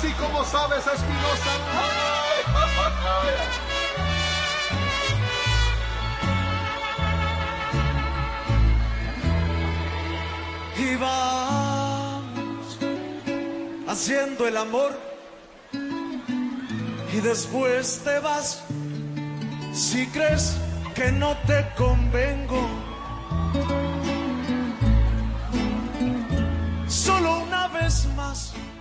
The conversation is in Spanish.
así como sabes, Espinosa. Y vamos haciendo el amor y después te vas si crees que no te convengo. Solo una vez más